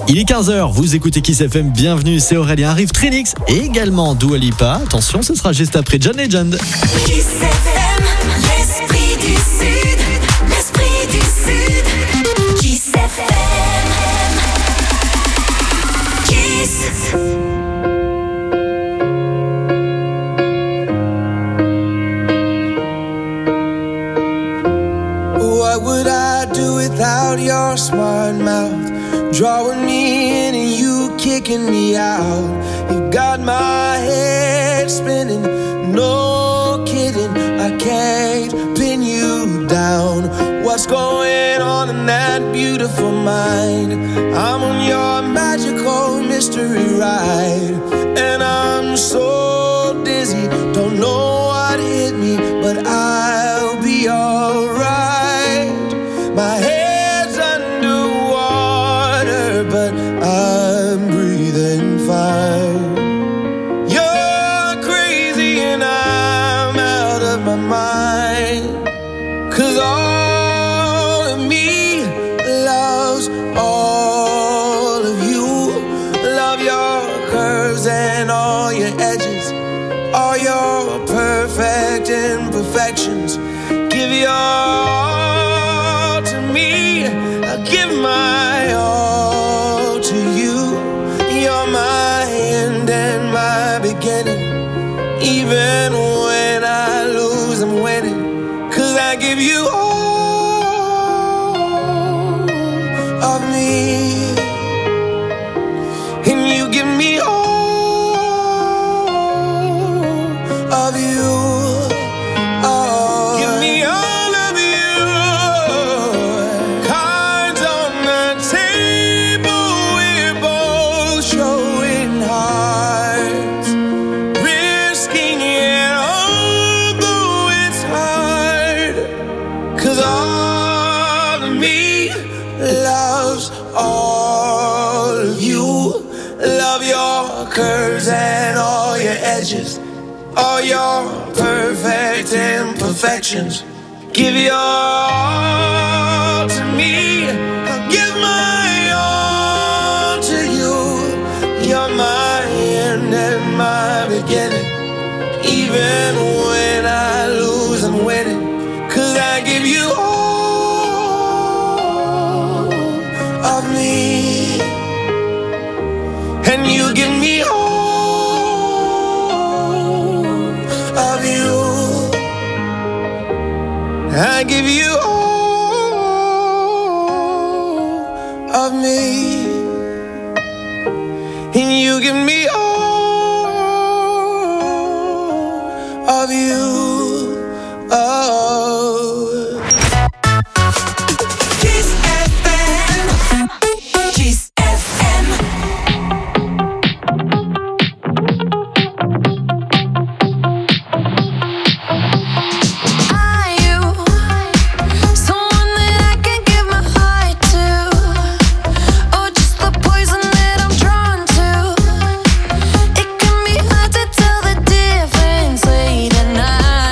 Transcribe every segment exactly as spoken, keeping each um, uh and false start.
Il est quinze heures, vous écoutez Kiss F M, bienvenue, c'est Aurélien, arrive Trinix et également Dua Lipa. Attention, ce sera juste après John Legend. Kiss F M, l'esprit du Sud, l'esprit du Sud. Kiss F M, Kiss. What would I do without your smart mouth? Drawing me in and you kicking me out. You got my head spinning, no kidding. I can't pin you down. What's going on in that beautiful mind? I'm on your magical mystery ride, and I'm so dizzy, don't know what hit me, but I'll be alright. My head's underwater, but I'm breathing fine. You're crazy and I'm out of my mind. 'Cause all of me loves all of you. Love your curves and all your edges, all your perfect imperfections. Give your all to me, I give my all to you. You're my end and my beginning. Even when I lose, I'm winning. 'Cause I give you all of me, and you give me all of you. Oh, give me all of you. Cards on the table, we're both showing hearts, risking it although it's hard. 'Cause all of me loves all of you. Love your curves and all your edges, all your perfect imperfections. Give your all to me, I'll give my all to you. You're my end and my beginning. Even when I lose, I'm winning. 'Cause I give you all of me, and you give me all of you. I give you all of me, and you give me all of you. Oh. Kiss F M, Kiss F M. Are you someone that I can give my heart to, or just the poison that I'm drawn to? It can be hard to tell the difference late at night.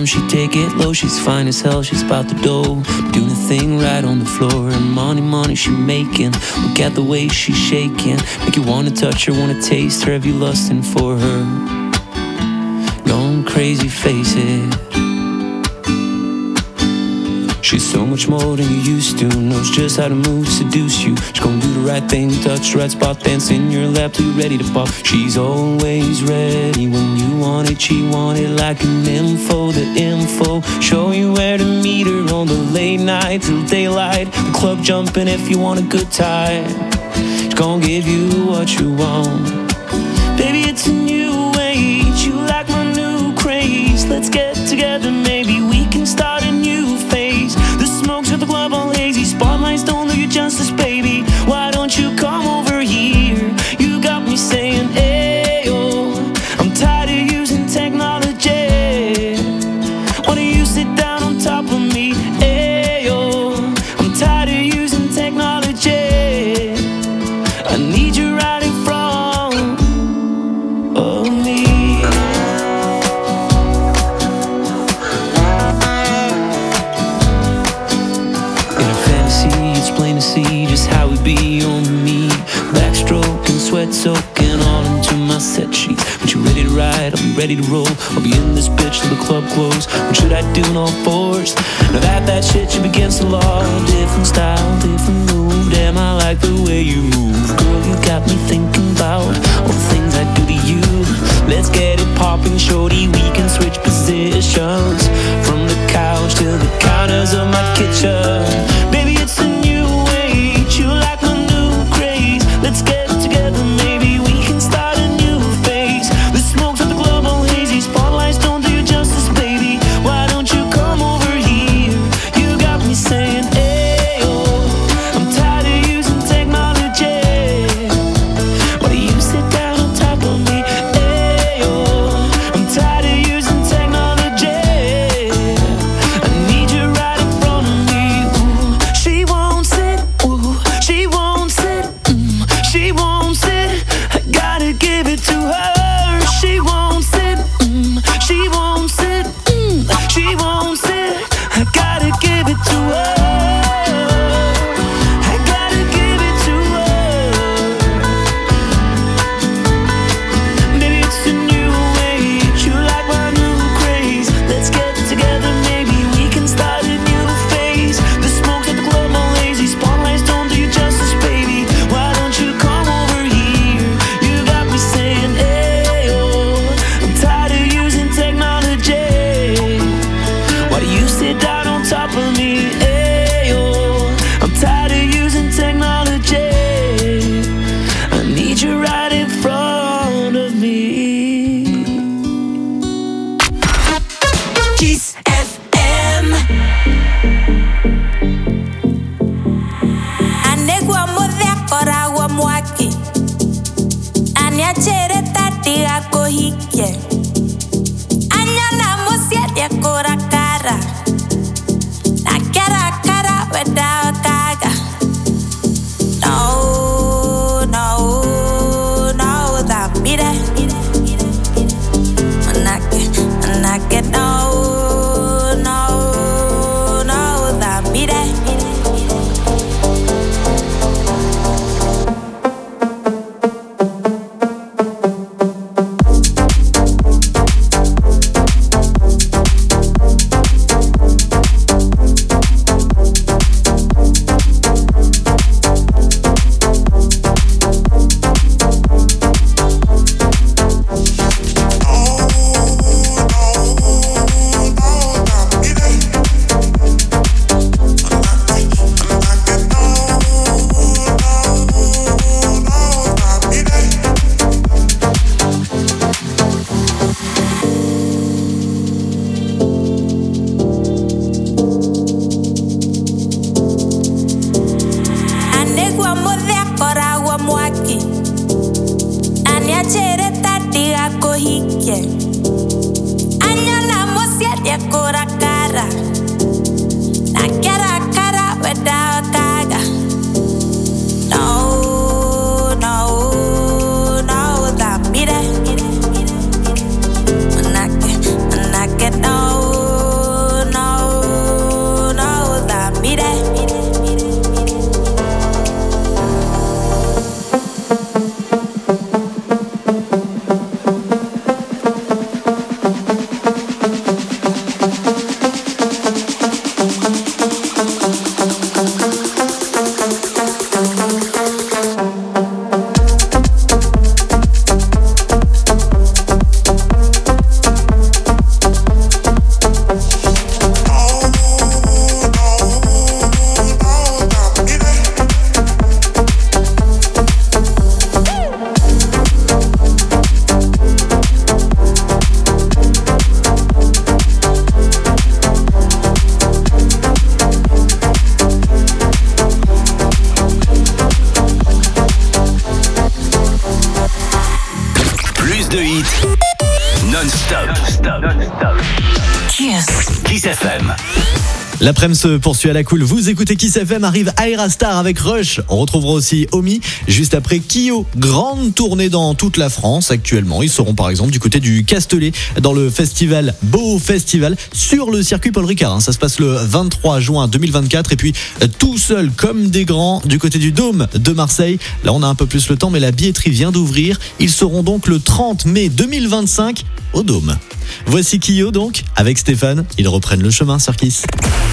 come, she take it low. She's fine as hell, she's about the dough, doing the thing right on the floor. And money, money she making. Look at the way she's shaking, make you wanna touch her, wanna taste her. Have you lusting for her? Going crazy, face it. She's so much more than you used to. Knows just how to move, seduce you. She's gonna do the right thing, touch the right spot, dance in your lap till you're ready to pop. She's always ready when you want it. She want it like an info, the info. Show you where to meet her on the late night till daylight. The club jumping if you want a good time. She's gonna give you what you want. Baby, it's a new age. You like my new craze. Let's get together, maybe we can start a new phase. The smoke's at the club all hazy. Spotlights don't do you justice, baby. Why don't you come over here? You got me saying, ayo. I'm tired of using technology. Why don't you sit down on top of me? Ayo. I'm tired of using technology. I need you right in front of me. In a fantasy, it's plain to see just how we be on me. Backstroke and sweat soaking all into my set sheets. When you ready to ride, I'll be ready to roll. I'll be in this bitch till the club close. What should I do in all fours? Now that that shit should be against the law. Different style, different move. Damn, I like the way you move. Girl, you got me thinking about all the things I do to you. Let's get it popping, shorty. We can switch positions from the couch to the counters of my kitchen. Baby, it's a new age. You like my new craze. Let's get together, maybe we can start a new phase. The smoke's at the club all hazy. Spotlights don't do you justice, baby. Why don't you come over here? You got me saying, ayo. I'm tired of using technology. Why do you sit down on top of me? Ayo. I'm tired of using technology. Kiss F M. L'après-midi se poursuit à la cool. Vous écoutez Kiss F M, arrive Aerastar avec Rush. On retrouvera aussi Omi juste après Kyo. Grande tournée dans toute la France actuellement. Ils seront par exemple du côté du Castellet dans le festival Beau Festival sur le circuit Paul Ricard. Ça se passe le vingt-trois juin deux mille vingt-quatre. Et puis tout seul comme des grands du côté du Dôme de Marseille. Là on a un peu plus le temps mais la billetterie vient d'ouvrir. Ils seront donc le trente mai deux mille vingt-cinq au Dôme. Voici Kyo donc avec Stéphane. Ils reprennent le chemin sur Kiss.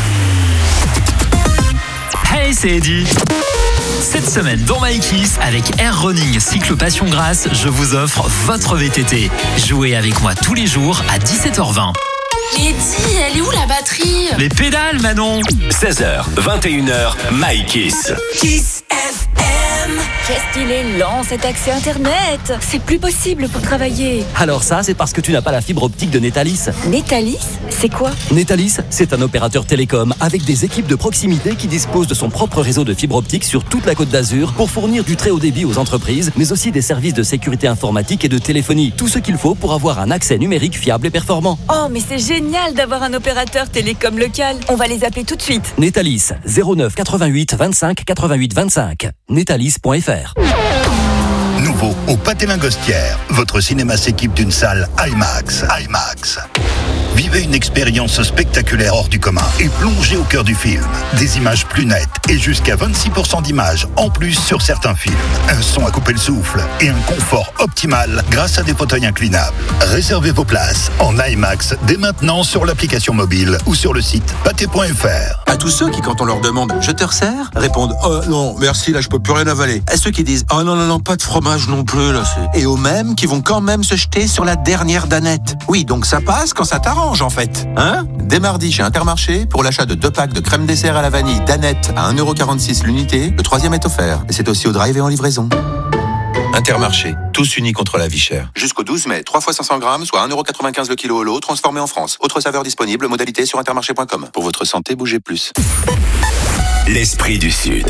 Hey, c'est Eddy. Cette semaine dans My Kiss, avec Air Running Cycle Passion Grasse, je vous offre votre V T T. Jouez avec moi tous les jours à dix-sept heures vingt. Mais dis, elle est où la batterie? Les pédales, Manon. seize heures, vingt et une heures, My Kiss. Kiss F M. Qu'est-ce qu'il est lent cet accès internet. C'est plus possible pour travailler. Alors ça, c'est parce que tu n'as pas la fibre optique de Netalis. Netalis, c'est quoi? Netalis, c'est un opérateur télécom avec des équipes de proximité qui disposent de son propre réseau de fibre optique sur toute la Côte d'Azur pour fournir du très haut débit aux entreprises, mais aussi des services de sécurité informatique et de téléphonie. Tout ce qu'il faut pour avoir un accès numérique fiable et performant. Oh, mais c'est génial d'avoir un opérateur télécom local. On va les appeler tout de suite. Netalis, zéro neuf quatre-vingt-huit vingt-cinq quatre-vingt-huit vingt-cinq. Netalis point F R. Nouveau au Pâté Lingostière, votre cinéma s'équipe d'une salle IMAX. IMAX. Vivez une expérience spectaculaire hors du commun et plongez au cœur du film. Des images plus nettes et jusqu'à vingt-six pour cent d'images en plus sur certains films. Un son à couper le souffle et un confort optimal grâce à des fauteuils inclinables. Réservez vos places en IMAX dès maintenant sur l'application mobile ou sur le site pâté point F R. À tous ceux qui, quand on leur demande « Je te resserre ?» répondent « Oh non, merci, là je peux plus rien avaler ». À ceux qui disent « Oh non, non, non, pas de fromage non plus, là c'est... » Et aux mêmes qui vont quand même se jeter sur la dernière danette. Oui, donc ça passe quand ça t'arrange en fait. Hein ? Dès mardi chez Intermarché, pour l'achat de deux packs de crème dessert à la vanille Danette à un euro quarante-six l'unité, le troisième est offert. Et c'est aussi au drive et en livraison. Intermarché, tous unis contre la vie chère. Jusqu'au douze mai, trois fois cinq cents grammes, soit un euro quatre-vingt-quinze le kilo au lot, transformé en France. Autre saveur disponible, modalité sur intermarché point com. Pour votre santé, bougez plus. L'esprit du Sud.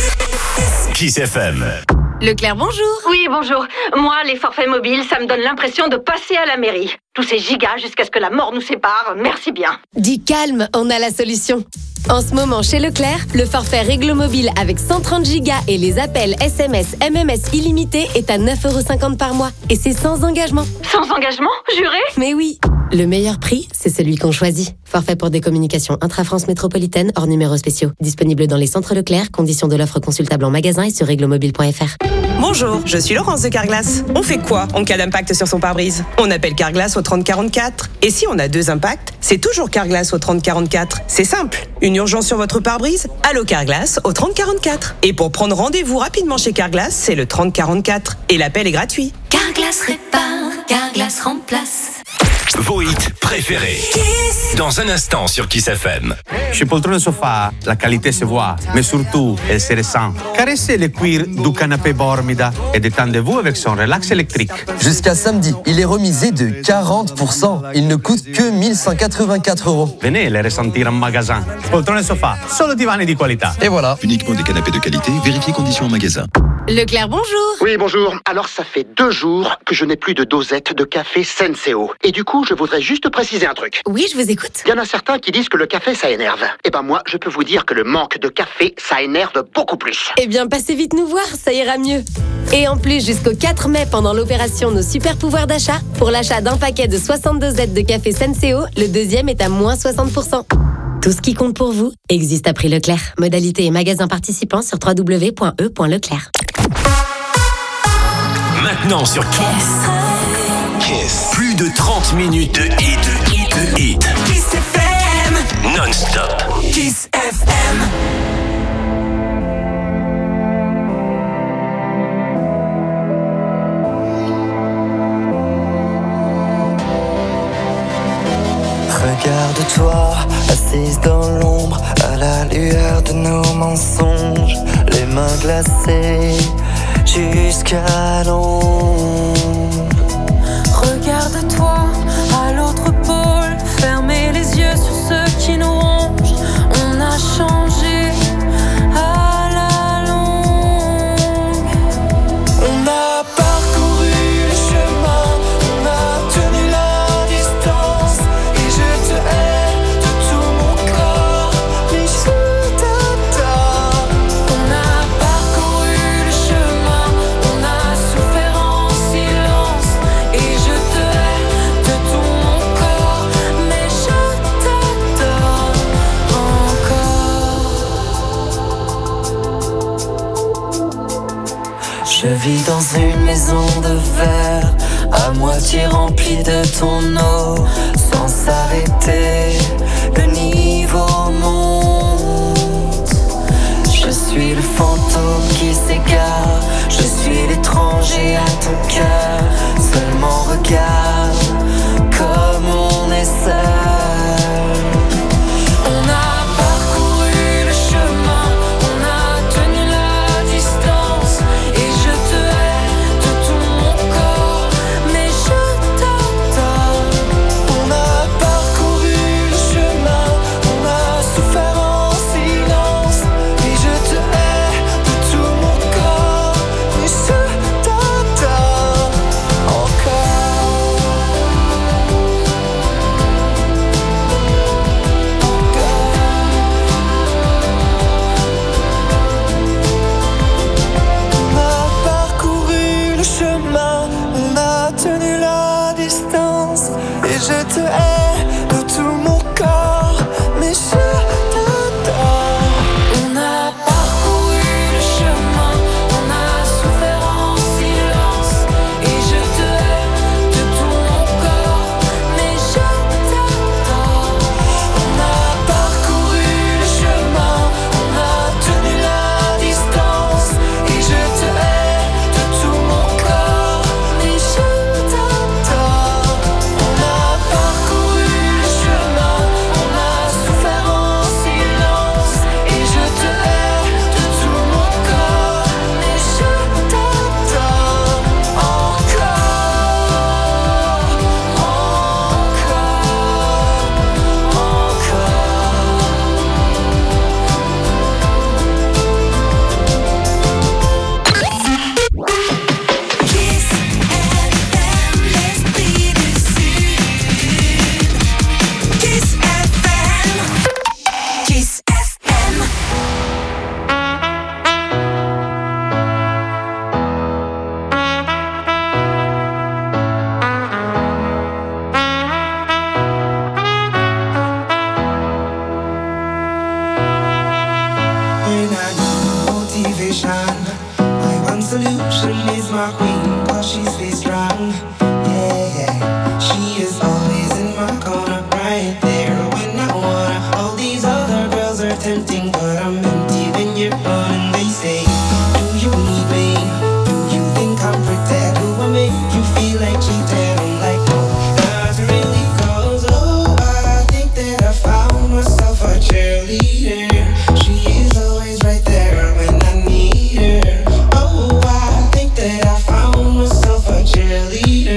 Kiss F M. Leclerc, bonjour. Oui, bonjour. Moi, les forfaits mobiles, ça me donne l'impression de passer à la mairie. Tous ces gigas jusqu'à ce que la mort nous sépare, merci bien. Dis calme, on a la solution. En ce moment, chez Leclerc, le forfait Réglo Mobile avec cent trente gigas et les appels S M S, M M S illimités est à neuf euros cinquante par mois. Et c'est sans engagement. Sans engagement, juré ? Mais oui. Le meilleur prix, c'est celui qu'on choisit. Forfait pour des communications intra-France métropolitaine hors numéros spéciaux. Disponible dans les centres Leclerc. Conditions de l'offre consultable en magasin et sur réglomobile point F R. Bonjour, je suis Laurence de Carglass. On fait quoi en cas d'impact sur son pare-brise ? On appelle Carglass au trente quarante-quatre. Et si on a deux impacts, c'est toujours Carglass au trente quarante-quatre. C'est simple. Une urgence sur votre pare-brise ? Allô Carglass au trente quarante-quatre. Et pour prendre rendez-vous rapidement chez Carglass, c'est le trente quarante-quatre. Et l'appel est gratuit. Carglass répare, Carglass remplace. Vos hits préférés. Dans un instant sur Kiss F M. Chez Poltrone Sofa, la qualité se voit, mais surtout, elle se ressent. Caressez le cuir du canapé Bormida et détendez-vous avec son relax électrique. Jusqu'à samedi, il est remisé de quarante pour cent. Il ne coûte que mille cent quatre-vingt-quatre euros. Venez les ressentir en magasin. Poltrone Sofa, solo divani di qualità. Et voilà. Uniquement des canapés de qualité, vérifiez conditions en magasin. Leclerc, bonjour. Oui, bonjour. Alors, ça fait deux jours que je n'ai plus de dosette de café Senseo. Et du coup, je voudrais juste préciser un truc. Oui, je vous écoute. Il y en a certains qui disent que le café, ça énerve. Eh ben moi, je peux vous dire que le manque de café, ça énerve beaucoup plus. Eh bien, passez vite nous voir, ça ira mieux. Et en plus, jusqu'au quatre mai, pendant l'opération Nos Super Pouvoirs d'achat, pour l'achat d'un paquet de soixante dosettes de café Senseo, le deuxième est à moins soixante pour cent. Tout ce qui compte pour vous existe à prix Leclerc. Modalité et magasin participants sur w w w point e point leclerc. Maintenant sur Kiss. Kiss. Plus de trente minutes de hit, de hit. Kiss F M. Non-stop. Kiss F M. Regarde-toi, assise dans l'ombre, à la lueur de nos mensonges, les mains glacées jusqu'à l'ombre. Regarde-toi à l'autre pôle, fermez les yeux sur ceux qui nous rongent. On a changé à la longue. On a parcouru les chemins, on a tenu la distance. Et je te hais Je vis dans une maison de verre, à moitié remplie de ton eau, sans s'arrêter, le niveau monte. Je suis le fantôme qui s'égare, je suis l'étranger à ton cœur. Seulement regarde comme on est seul. On a parcouru le chemin, on a tenu la distance, et je te hais de tout mon corps, mais je t'attends. On a parcouru le chemin, on a souffert en silence, et je te hais de tout mon corps, mais je t'attends encore. On a parcouru le chemin, on a tenu la distance, et je te hais de tout mon corps, mais je t'attends. On a parcouru le chemin, on a souffert en silence, et je te hais de tout mon corps, mais je t'attends. On a parcouru le chemin, on a tenu la distance, et je te hais de tout mon corps, mais je t'attends. On a parcouru le chemin, on a souffert en silence, et je te hais de tout mon corps, mais je t'attends Kiss F M, l'esprit du Sud. Kiss F M. Kiss F M. When I need motivation, my one solution is my queen, cause she stays strong. Yeah, yeah. She is always in my corner, right there when I wanna. All these other girls are tempting, but I'm empty when you're gone. And they say, do you need me? Do you think I'm pretend? Do I make you feel like cheating? I'm like, no, not really, cause oh, I think that I found myself a cheerleader. She is always right there when I need her. Oh, I think that I found myself a cheerleader.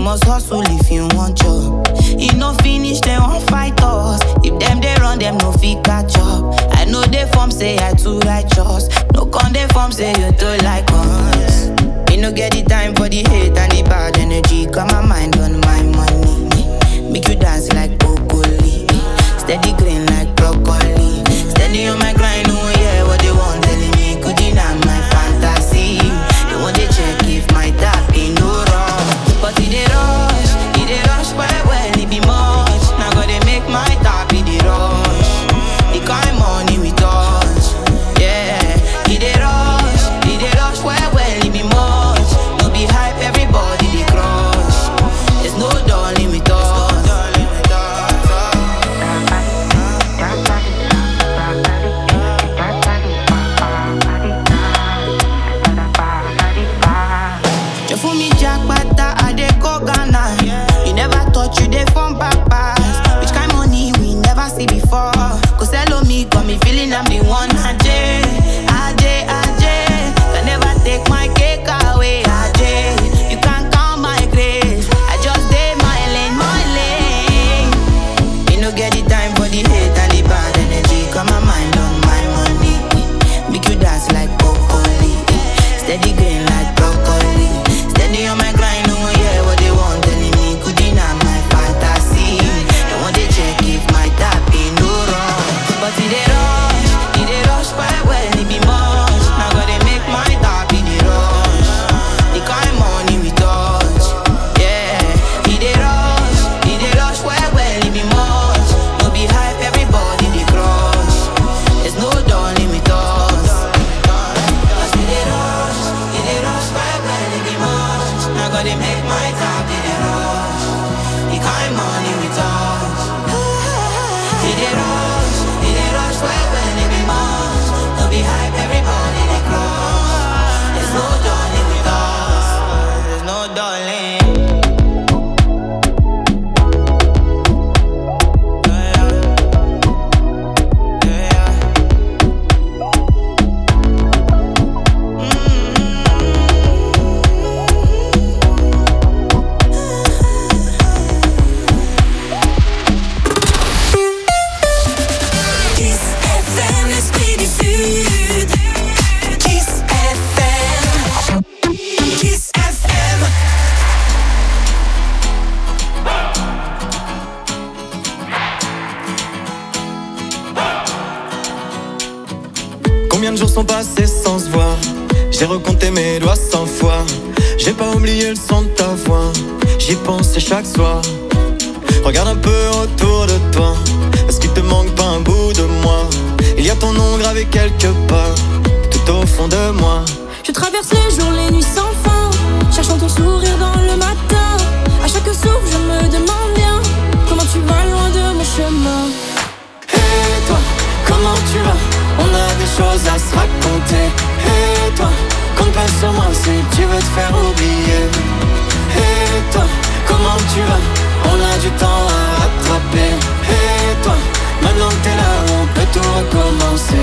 must hustle if you want job. If no finish, they won't fight us. If them they run, them no fit catch up. I know they form say I too righteous. No con they form say you too like us. Me no get the time for the hate and the bad energy. Got my mind on my money. Make you dance like broccoli. Steady green like broccoli. Steady on my grind, oh yeah, what they want telling me. Could deny my fantasy. They want to check if my tap ain't no wrong. But it they rush, it they rush well, well, it be much. Now gotta make my tap in the rush. The kind money we touch, yeah. It they rush, it they rush well, well, it be much. No be hype, everybody they crush. There's no darling with us. You dey from papas. Which kind money we never see before. Cause hello me, got me feeling I'm the one. Ajay, Ajay, Ajay. Can never take my cake away. Ajay, you can't count my grace. I just did my lane, my lane. You no get the time for the hate and the bad energy. Got my mind on my money. Make you dance like broccoli. Steady green like broccoli. Steady on my grind, oh yeah, what they want telling me. Could deny my fantasy. They want to check if my tap ain't no wrong. But it they rush, it they rush quite well, it be much. Now gotta make my tap in the rush. The kind money we touch, yeah. It they rush, it they rush quite well, it be much. No be hype, everybody they crush. There's no darling with us. Cause it they rush, it they rush quite well, it be much. Now gotta make my tap in the rush. The kind money we touch. It they rush, it they rush well, well, it be much. No be hype, everybody they crush. There's no darling with us. There's no darling. Kiss F M, l'esprit du Sud. Kiss F M. Kiss F M. Combien de jours sont passés sans se voir? J'ai recompté mes doigts cent fois. J'ai pas oublié le son de ta voix. J'y pensais chaque soir. Regarde un peu autour de toi. Est-ce qu'il te manque pas un bout de moi? Il y a ton nom gravé quelque part, tout au fond de moi. Je traverse les jours, les nuits sans fin, cherchant ton sourire dans le matin. À chaque souffle, je me demande bien comment tu vas loin de mon chemin. Et toi, comment tu vas? On a des choses à se raconter. Et toi, compte pas sur moi si tu veux te faire oublier. Et toi, comment tu vas? On a du temps à rattraper. Et toi, maintenant que t'es là, on peut tout recommencer.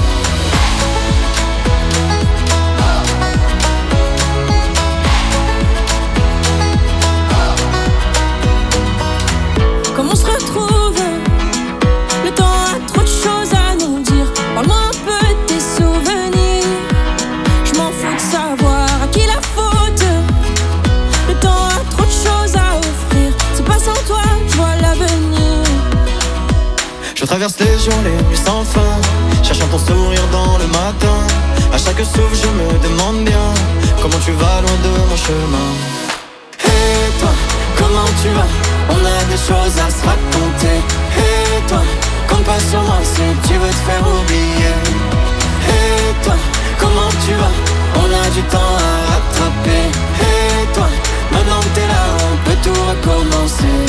Comment on se retrouve? Le temps a trop de choses à nous dire. Parle-moi un peu de tes souvenirs. Je m'en fous de savoir à qui la faute. Le temps a trop de choses à offrir. C'est pas sans toi, je vois l'avenir. Je traverse les jours, les nuits sans fin, cherchant ton sourire dans le matin. À chaque souffle, je me demande bien comment tu vas loin de mon chemin. Et toi, comment tu vas? On a des choses à se raconter. Et toi, compte pas sur moi si tu veux te faire oublier. Et toi, comment tu vas? On a du temps à rattraper. Et toi, maintenant que t'es là, on peut tout recommencer.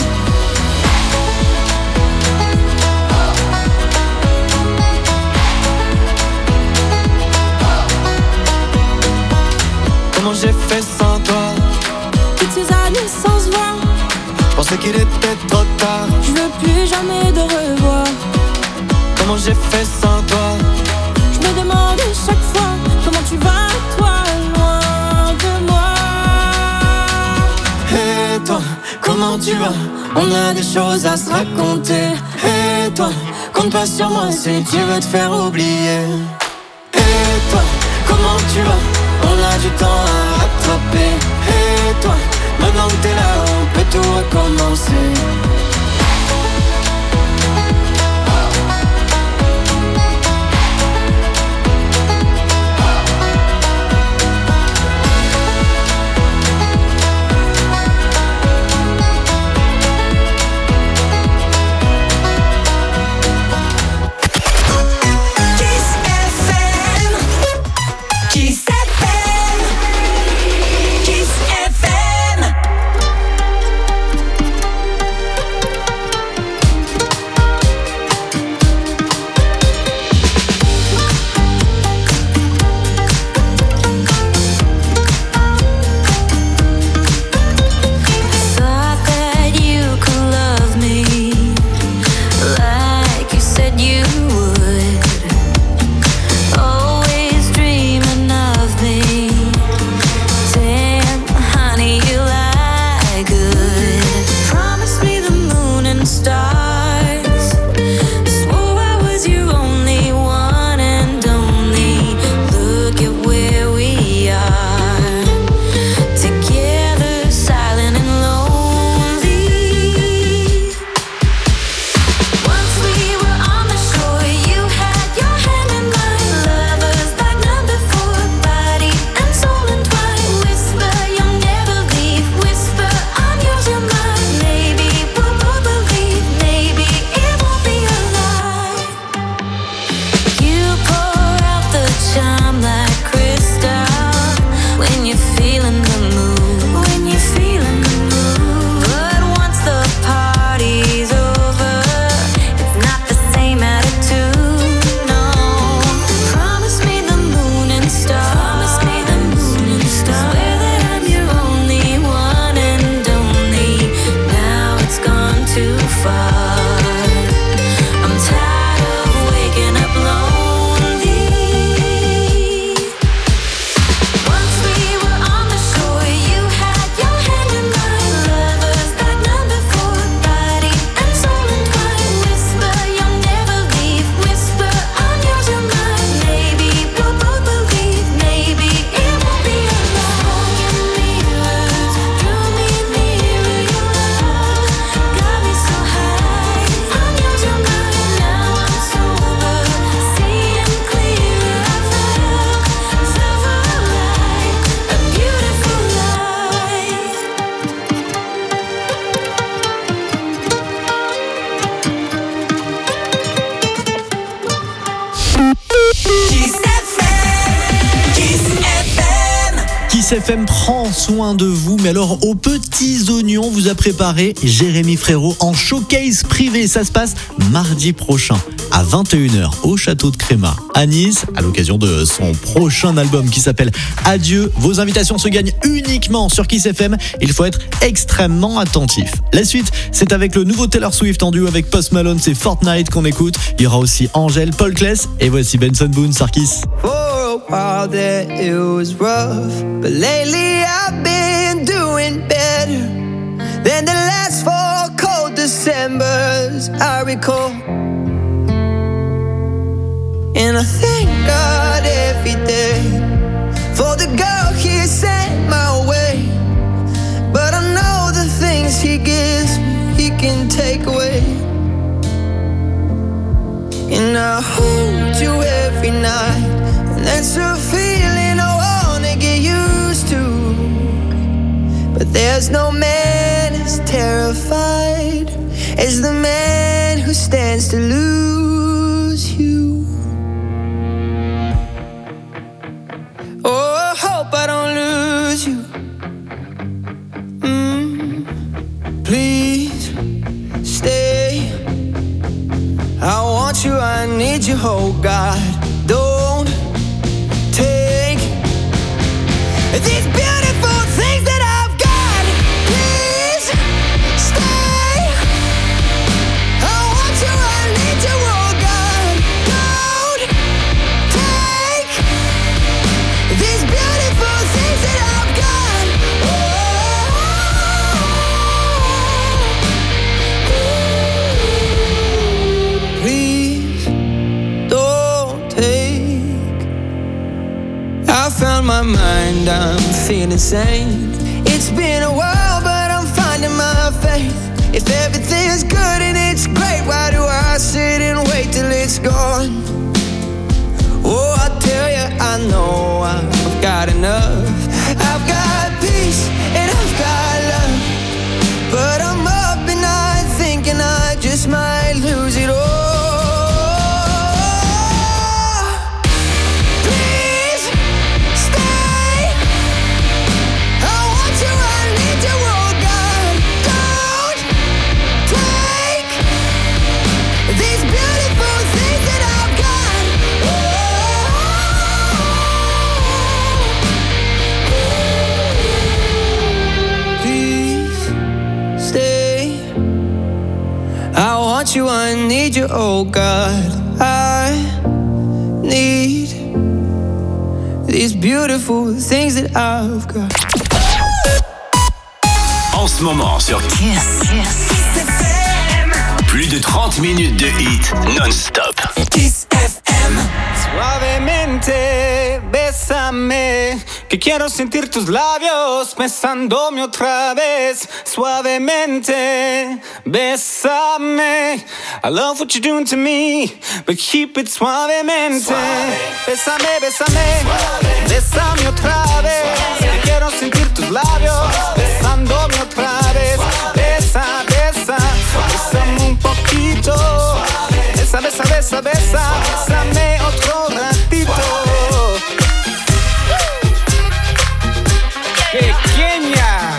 Comment j'ai fait sans toi? Toutes ces années sans se voir. Je pensais qu'il était trop tard. Je veux plus jamais de revoir. Comment j'ai fait sans toi? Je me demande chaque fois comment tu vas, toi, loin de moi. Et toi, On a des choses à se raconter. Et toi, compte pas sur moi si tu veux te faire oublier. Et toi, comment tu vas? On a du temps à rattraper. Et toi, maintenant que t'es là, on peut tout recommencer. Kiss F M prend soin de vous, mais alors aux petits oignons vous a préparé Jérémy Frérot en showcase privé. Ça se passe mardi prochain à vingt et une heures au Château de Crémat à Nice, à l'occasion de son prochain album qui s'appelle Adieu. Vos invitations se gagnent uniquement sur Kiss F M. Il faut être extrêmement attentif. La suite, c'est avec le nouveau Taylor Swift en duo avec Post Malone, c'est Fortnite qu'on écoute. Il y aura aussi Angèle, Paul Claes et voici Benson Boone, Sarkis. While that it was rough, but lately I've been doing better than the last four cold Decembers I recall. And I thank God every day for the girl He sent my way. But I know the things He gives me He can take away. And I hold you every night. And that's a feeling I wanna get used to. But there's no man as terrified as the man who stands to lose you. Oh, I hope I don't lose you. mm, Please stay. I want you, I need you, oh God. Don't take these beautiful things that I've got. Please stay. I want you, I need you. on my mind, I'm feeling sane. It's been a while, but I'm finding my faith. If everything's good and it's great, why do I sit and wait till it's gone? Oh, I tell you, I know I've got enough. I've got peace and I've got love, but I'm up at night thinking I just might lose it all. Please stay. I want you, I need you, oh God. Don't take these beautiful things that I've got. Please stay. I want you, I need you, oh God. I need these beautiful things that I've got. En ce moment sur Kiss, plus de trente minutes de hits non-stop. Kiss F M. Suavemente, bésame, que quiero sentir tus labios besándome otra vez. Suavemente, bésame. I love what you're doing to me, but keep it suavemente. Suave. Bésame, bésame, suave. Bésame otra vez. Suave. Que quiero sentir tus labios suave. Besándome otra vez. Suave. Besa, besa, suave. Bésame un poquito. Suave. Besa, besa, besa, besa. Bésame otro ratito. Pequeña.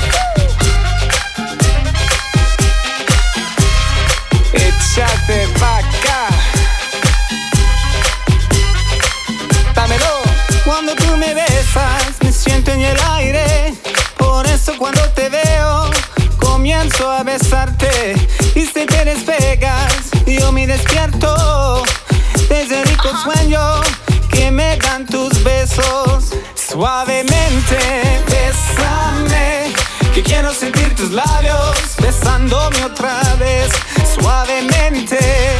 Échate pa' acá. Dámelo. Cuando tú me besas, me siento en el aire. Por eso cuando te veo, comienzo a besarte. Y si te despegas, yo me despierto desde el rico sueño que me dan tus besos. Suavemente, bésame, que quiero sentir tus labios besándome otra vez. Suavemente,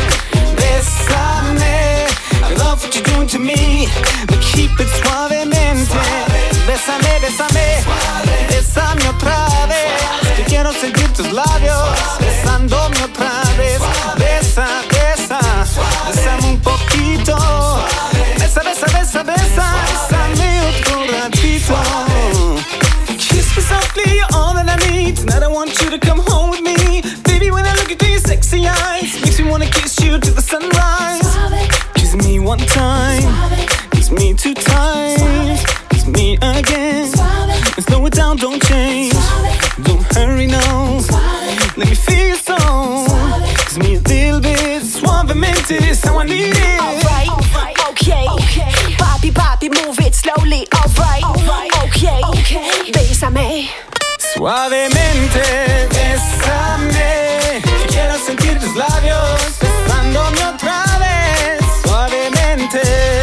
bésame. I love what you're doing to me, but keep it suavemente. Bésame, bésame, bésame otra vez. Que quiero sentir tus labios besándome otra vez. Besa, besa, bésame un poquito. Besa, besa, besa, besa, bésame otro ratito. Kiss me softly, you're all that I need. Tonight I want you to come home with me. Baby, when I look into your sexy eyes, makes me wanna kiss you to the sunrise. Kiss me one time, kiss me two times, kiss me again. And slow it down, don't change, don't hurry now. Let me feel your soul. Kiss me a little bit, suavemente, this how I need it. Alright, okay, okay. Papi, papi, move it slowly. Alright, okay, okay. Bésame. Suavemente, bésame, que quiero sentir tus labios besándome otra vez. Suavemente,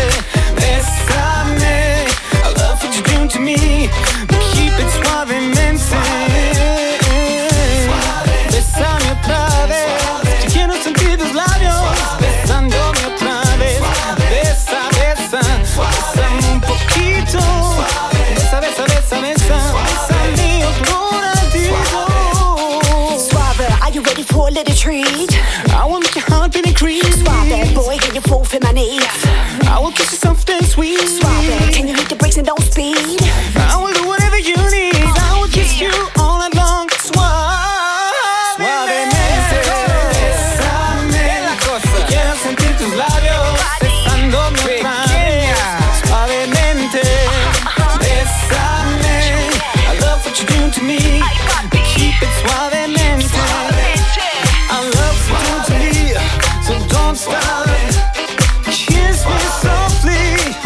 bésame. I love what you're doing to me, but keep it suavemente. Bésame otra vez, que quiero sentir tus labios besándome otra vez. Besa, besa, bésame un poquito. Besa, besa, besa, besa, bésame otro ratito. Suave, are you ready for a little treat? I will make your heart beat increase. Suave, boy, can you fall for my knees? I will kiss you soft and sweet. Suave, can you hit the brakes and don't speed? I will do whatever you need. I will kiss you all night long. Suave, suavemente, bésame. Quiero sentir tus labios besándome otra vez. Suavemente, bésame. I love what you're doing to me, but keep it suavemente. I love what you're doing to me, so don't stop. Kiss me softly.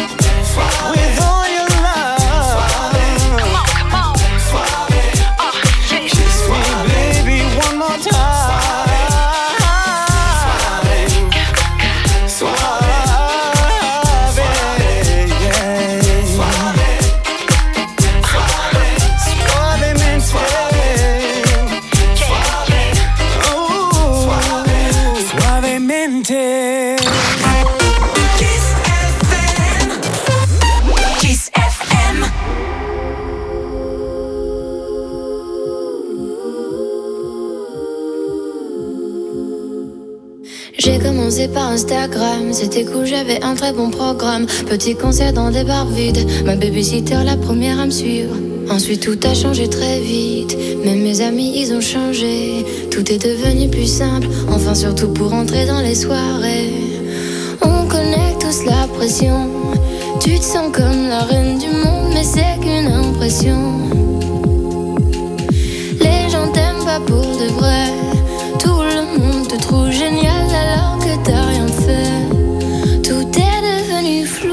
commencé par Instagram, c'était cool, j'avais un très bon programme. Petit concert dans des bars vides, ma babysitter la première à me suivre. Ensuite tout a changé très vite, même mes amis ils ont changé. Tout est devenu plus simple, enfin surtout pour entrer dans les soirées. On connaît tous la pression, tu te sens comme la reine du monde, mais c'est qu'une impression. Les gens t'aiment pas pour de vrai, tout le monde te trouve génial alors que t'as rien fait. Tout est devenu flou,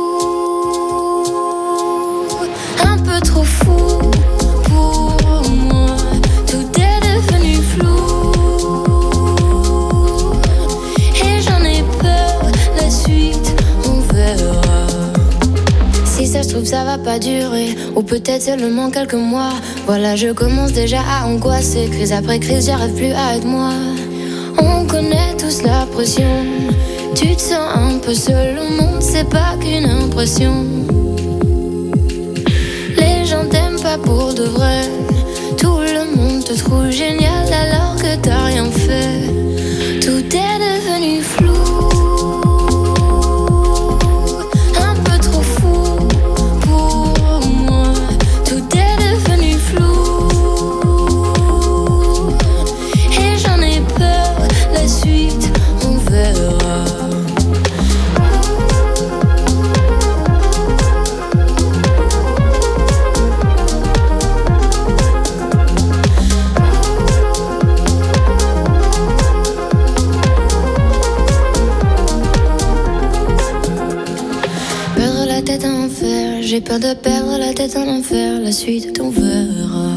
un peu trop fou pour moi. Tout est devenu flou et j'en ai peur, la suite on verra. Si ça se trouve ça va pas durer, ou peut-être seulement quelques mois. Voilà, je commence déjà à angoisser, crise après crise, j'arrive plus à être moi. On connaît tous la pression, tu te sens un peu seul au monde, c'est pas qu'une impression. Les gens t'aiment pas pour de vrai, tout le monde te trouve génial alors que t'as rien fait. Tout est devenu flou, un peu trop fou pour moi. Tout est devenu flou et j'en ai peur, la suite on verra. Perdre la tête en enfer, j'ai peur de perdre la tête en enfer, la suite on verra.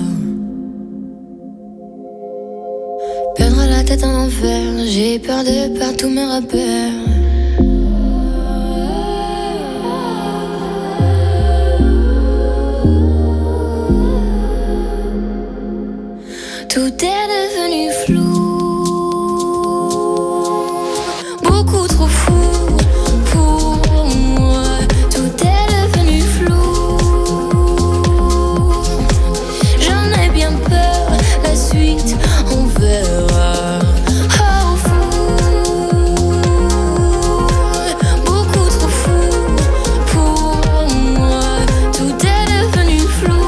Perdre la tête en enfer, j'ai peur de perdre tous mes repères. Tout est devenu flou, beaucoup trop fou pour moi. Tout est devenu flou, j'en ai bien peur, la suite on verra. Oh fou, beaucoup trop fou pour moi. Tout est devenu flou,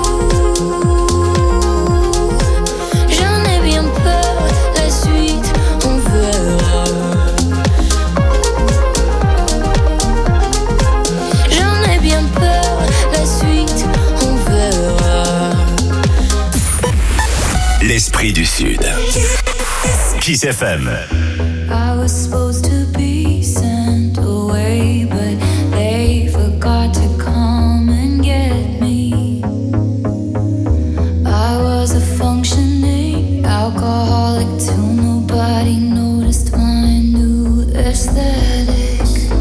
j'en ai bien peur, la suite on verra. J'en ai bien peur, la suite on verra. L'esprit du Sud. Kiss F M. I was supposed to be sent away, but they forgot to come and get me. I was a functioning alcoholic till nobody noticed my new aesthetic.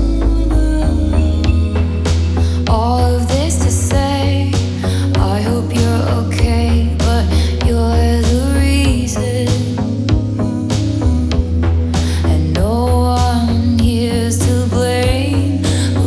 All of this to say, I hope you're okay, but you're the reason. And no one here's to blame.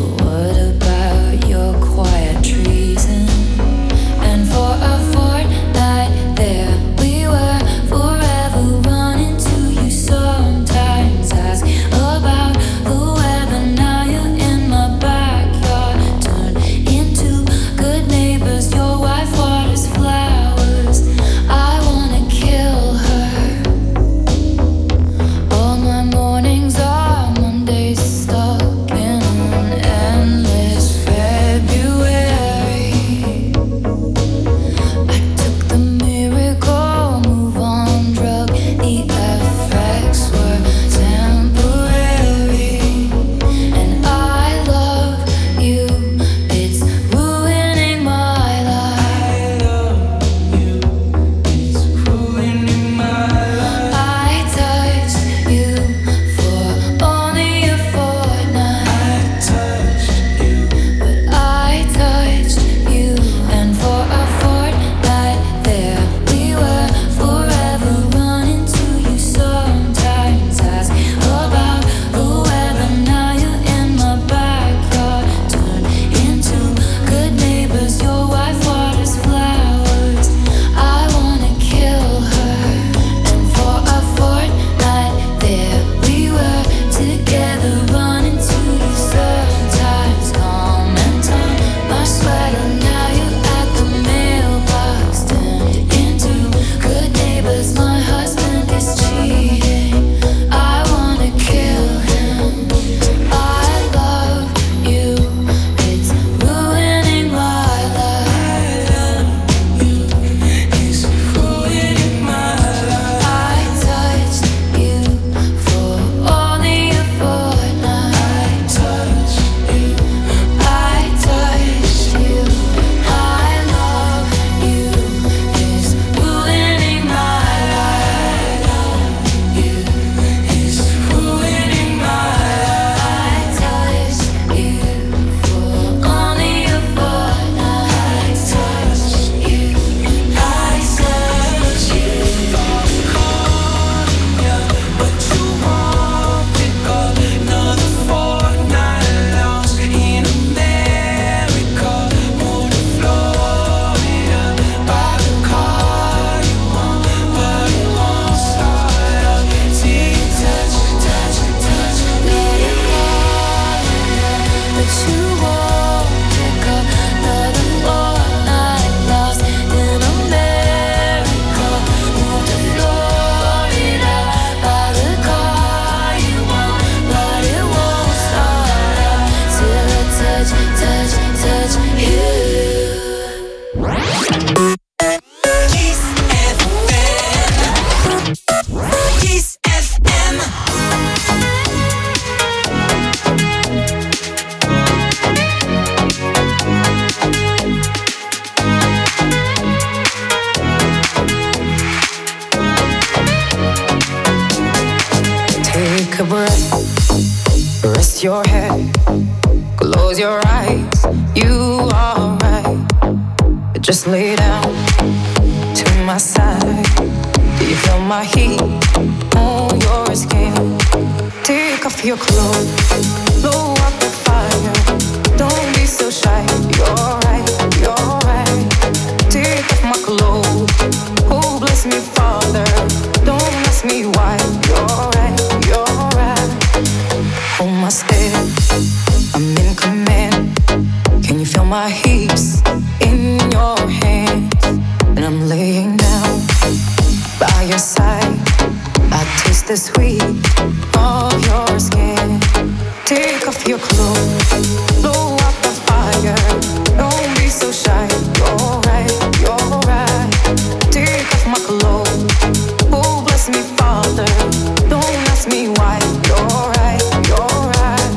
Just lay down to my side. Do you feel my heat on your skin? Take off your clothes, blow up the fire. Don't be so shy. You're right, you're right. Take off my clothes. Oh, bless me, Father. Don't ask me why. You're right, you're right. Hold my step, I'm in command. Can you feel my hips in your hands? And I'm laying down by your side. I taste the sweet of your skin. Take off your clothes, blow up the fire. Don't be so shy. You're right, you're right. Take off my clothes. Oh, bless me, Father. Don't ask me why. You're right, you're right.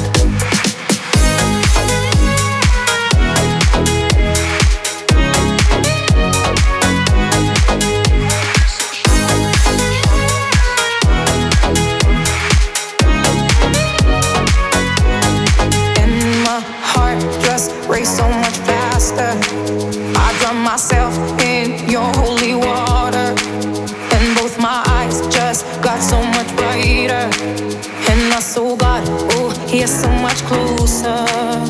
And my heart just raced so much faster. I drown myself in your holy water. And both my eyes just got so much brighter. And I saw God, oh, He is so much closer.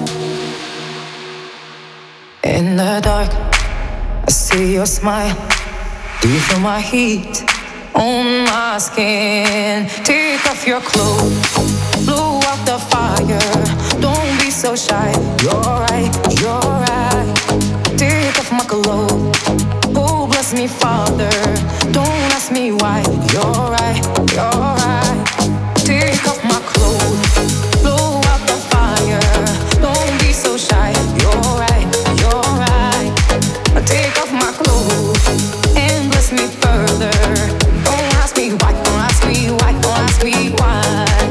In the dark, I see your smile. Do you feel my heat on my skin? Take off your clothes, blow out the fire. Don't be so shy. You're right, you're right. Take off my clothes. Oh, bless me, Father. Don't ask me why. You're right, you're right. Take off my clothes, blow out the fire. Don't be so shy. You're right, you're right. Take off my clothes and bless me further. Don't ask me why, don't ask me why, don't ask me why.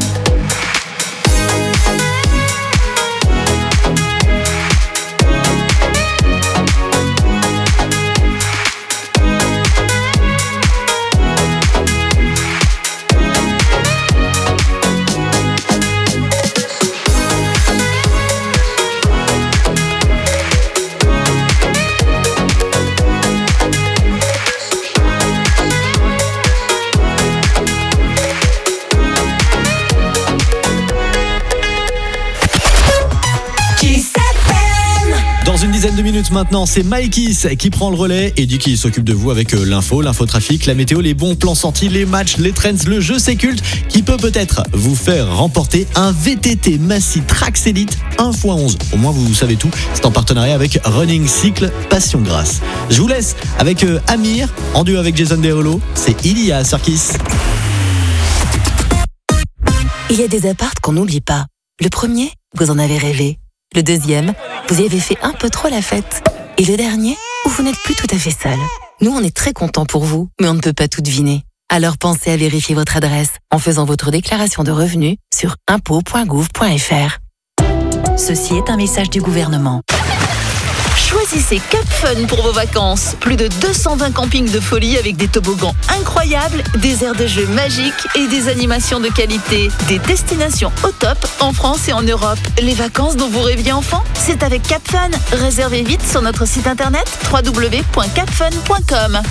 Dans une dizaine de minutes maintenant, c'est Mykis qui prend le relais et dit qu'il s'occupe de vous avec l'info, l'infotrafic, la météo, les bons plans sortis, les matchs, les trends, le jeu c'est culte qui peut peut-être vous faire remporter un V T T Massy Trax Elite un fois onze. Au moins vous savez tout, c'est en partenariat avec Running Cycle Passion Grasse. Je vous laisse avec euh, Amir, en duo avec Jason Derulo, c'est Ilia sur Kiss. Il y a des appartes qu'on n'oublie pas. Le premier, vous en avez rêvé. Le deuxième, vous y avez fait un peu trop la fête. Et le dernier, où vous n'êtes plus tout à fait seul. Nous, on est très contents pour vous, mais on ne peut pas tout deviner. Alors pensez à vérifier votre adresse en faisant votre déclaration de revenus sur impôts point gouv point f r. Ceci est un message du gouvernement. Choisissez Cap Fun pour vos vacances. Plus de deux cent vingt campings de folie avec des toboggans incroyables, des aires de jeux magiques et des animations de qualité. Des destinations au top en France et en Europe. Les vacances dont vous rêviez enfant, c'est avec Cap Fun. Réservez vite sur notre site internet w w w point cap fun point com.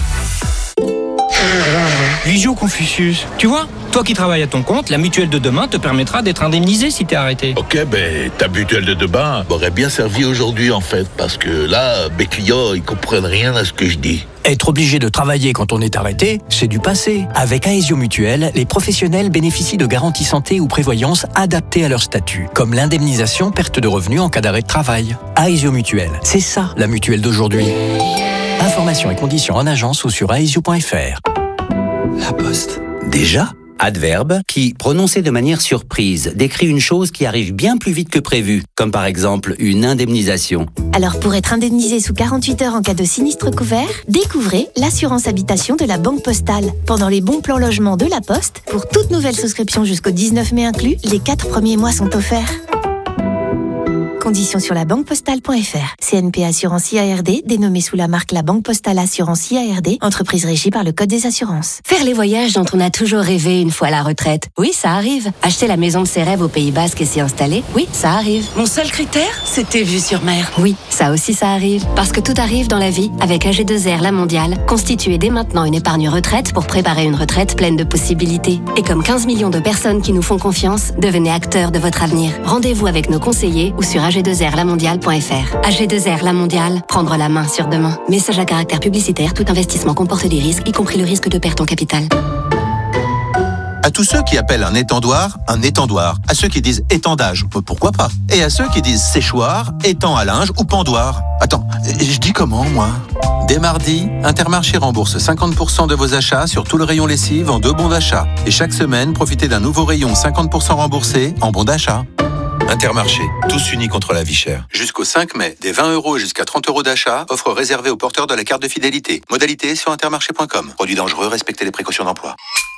Visio Confucius, tu vois, toi qui travailles à ton compte, la mutuelle de demain te permettra d'être indemnisé si t'es arrêté. Ok, ben ta mutuelle de demain m'aurait bien servi aujourd'hui en fait, parce que là, mes clients, ils comprennent rien à ce que je dis. Être obligé de travailler quand on est arrêté, c'est du passé. Avec Aesio Mutuelle, les professionnels bénéficient de garanties santé ou prévoyance adaptées à leur statut, comme l'indemnisation perte de revenus en cas d'arrêt de travail. Aesio Mutuelle, c'est ça la mutuelle d'aujourd'hui. Informations et conditions en agence ou sur aesio point f r. La Poste. Déjà ? Adverbe qui, prononcé de manière surprise, décrit une chose qui arrive bien plus vite que prévu, comme par exemple une indemnisation. Alors pour être indemnisé sous quarante-huit heures en cas de sinistre couvert, découvrez l'assurance habitation de la Banque Postale. Pendant les bons plans logement de la Poste, pour toute nouvelle souscription jusqu'au dix-neuf mai inclus, les quatre premiers mois sont offerts. conditions sur la banque postale point f r. C N P Assurance I A R D, dénommée sous la marque La Banque Postale Assurance I A R D, entreprise régie par le Code des assurances. Faire les voyages dont on a toujours rêvé une fois à la retraite. Oui, ça arrive. Acheter la maison de ses rêves au Pays Basque et s'y installer. Oui, ça arrive. Mon seul critère, c'était vue sur mer. Oui, ça aussi ça arrive. Parce que tout arrive dans la vie avec A G deux R La Mondiale. Constituez dès maintenant une épargne retraite pour préparer une retraite pleine de possibilités. Et comme quinze millions de personnes qui nous font confiance, devenez acteurs de votre avenir. Rendez-vous avec nos conseillers ou sur A G deux R la mondiale point f r. A G deux R La Mondiale, prendre la main sur demain. Message à caractère publicitaire, tout investissement comporte des risques, y compris le risque de perte en capital. À tous ceux qui appellent un étendoir un étendoir, à ceux qui disent étendage, pourquoi pas, et à ceux qui disent séchoir, étang à linge ou pendoir. Attends, je dis comment moi ? Dès mardi, Intermarché rembourse cinquante pour cent de vos achats sur tout le rayon lessive en deux bons d'achat. Et chaque semaine, profitez d'un nouveau rayon cinquante pour cent remboursé en bons d'achat. Intermarché, tous unis contre la vie chère. Jusqu'au cinq mai, des vingt euros et jusqu'à trente euros d'achat, offre réservée aux porteurs de la carte de fidélité. Modalité sur intermarché point com. Produit dangereux, respectez les précautions d'emploi.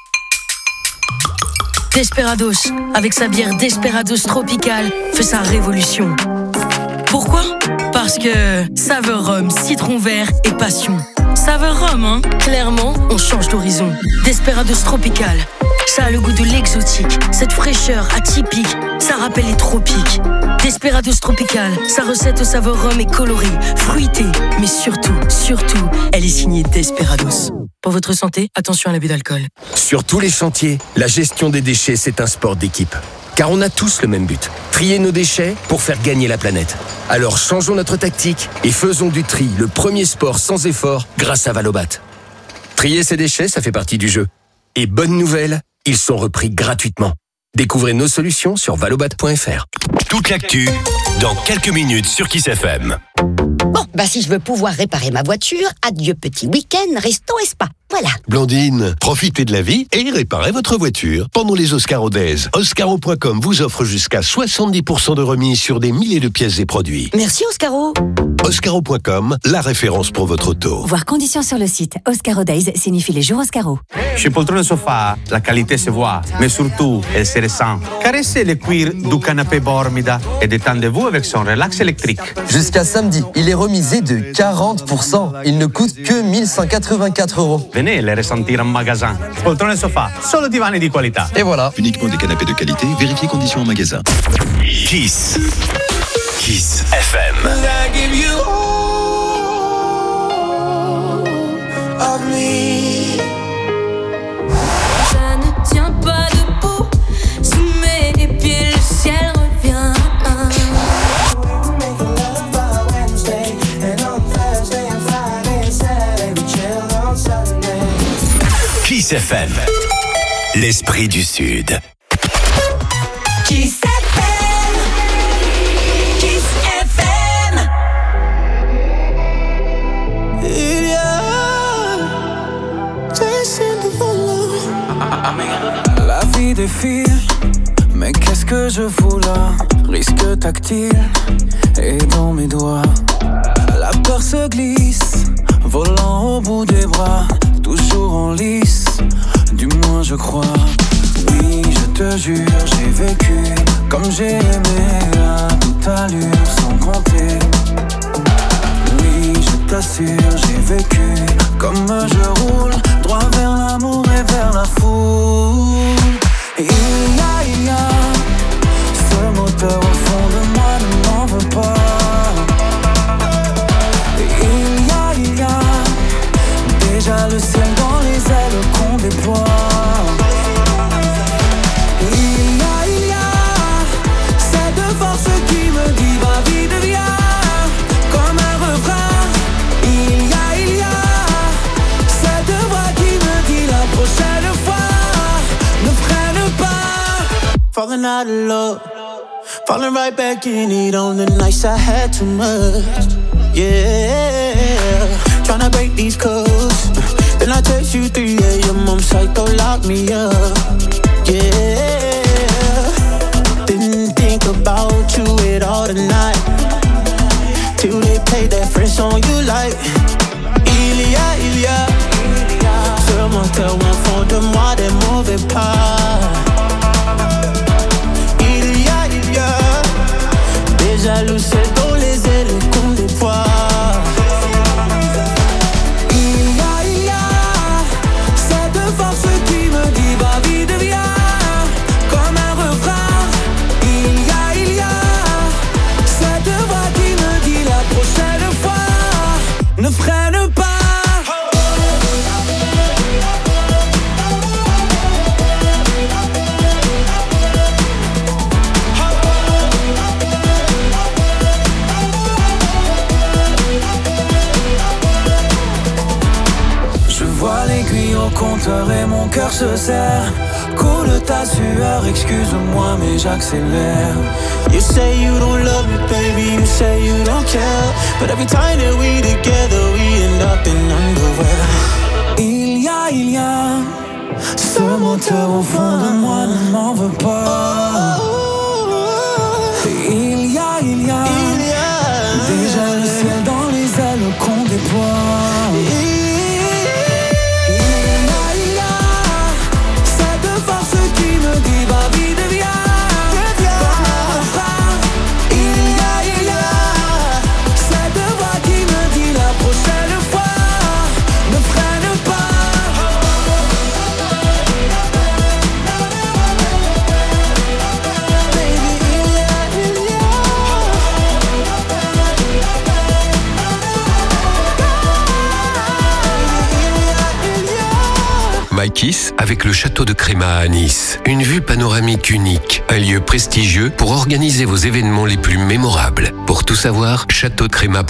Desperados, avec sa bière Desperados Tropical, fait sa révolution. Pourquoi ? Parce que saveur rhum, citron vert et passion. Saveur rhum, hein ? Clairement, on change d'horizon. Desperados Tropical, ça a le goût de l'exotique. Cette fraîcheur atypique, ça rappelle les tropiques. Desperados Tropical, sa recette au saveur rhum est colorée, fruitée, mais surtout, surtout, elle est signée Desperados. Pour votre santé, attention à l'abus d'alcool. Sur tous les chantiers, la gestion des déchets, c'est un sport d'équipe. Car on a tous le même but, trier nos déchets pour faire gagner la planète. Alors changeons notre tactique et faisons du tri le premier sport sans effort grâce à Valobat. Trier ses déchets, ça fait partie du jeu. Et bonne nouvelle, ils sont repris gratuitement. Découvrez nos solutions sur valobat point f r. Toute l'actu, dans quelques minutes sur Kiss F M. Bon, bah si je veux pouvoir réparer ma voiture, adieu petit week-end, resto et spa. Voilà. Blandine, profitez de la vie et réparez votre voiture pendant les Oscaro Days. Oscaro point com vous offre jusqu'à soixante-dix pour cent de remise sur des milliers de pièces et produits. Merci Oscaro. Oscaro point com, la référence pour votre auto. Voir conditions sur le site. Oscaro Days signifie les jours Oscaro. Chez Poltrone Sofa, la qualité se voit, mais surtout, elle se ressent. Caressez le cuir du canapé Bormida et détendez-vous avec son relax électrique. Jusqu'à samedi, il est remisé de quarante pour cent. Il ne coûte que mille cent quatre-vingt-quatre euros. Venez les ressentir en magasin. Poltrone Sofa, solo divani di qualità. Et voilà. Uniquement des canapés de qualité, vérifiez conditions en magasin. Kiss. Kiss F M. I give you all of me. Ça ne tient pas debout. Sous mes pieds, le ciel revient. Kiss F M. L'esprit du Sud. Kiss F M. Kiss F M. La vie défile, mais qu'est-ce que je fous là? Risque tactile et dans mes doigts. La peur se glisse, volant au bout des bras, toujours en lice, du moins je crois. Oui, je te jure, j'ai vécu comme j'ai aimé à toute allure sans compter. Oui, je t'assure, j'ai vécu comme je roule, droit vers l'amour et vers la foule. Et il y a, il y a ce moteur au fond de moi, ne m'en veux pas. Et il y a, il y a déjà le ciel dans les ailes qu'on déploie. Et il y a, il y a cette force qui me dit va vite, viens, comme un refrain. Il y a, il y a cette voix qui me dit la prochaine fois ne freine pas. Falling out of love, falling right back in it on the nights I had too much. Yeah, tryna break these codes. Then I text you three a.m. I'm psycho, lock me up. Yeah, didn't think about you at all tonight, till they played that French song you like. Il y a, il y a ce moteur au fond de moi, des mauvais pas. Il y a, il y a déjà jaloux, celle dont les ailes qu'on déploie. Il y a, il y a cette force qui me dit va vite viens, comme un refrain. Il y a, il y a cette voix qui me dit la prochaine fois ne freine pas. Je vois l'aiguille au compteur et mon cœur se serre. Coule ta sueur, excuse-moi mais j'accélère. You say you don't love me baby, you say you don't care, but every time that we together we end up in underwear. Il y a, il y a ce moteur au fond de moi, ne m'en veux pas. Il y a, il y a déjà le ciel dans les ailes qu'on déploie. My Kiss avec le château de Créma à Nice. Une vue panoramique unique, un lieu prestigieux pour organiser vos événements les plus mémorables. Pour tout savoir, château de créma.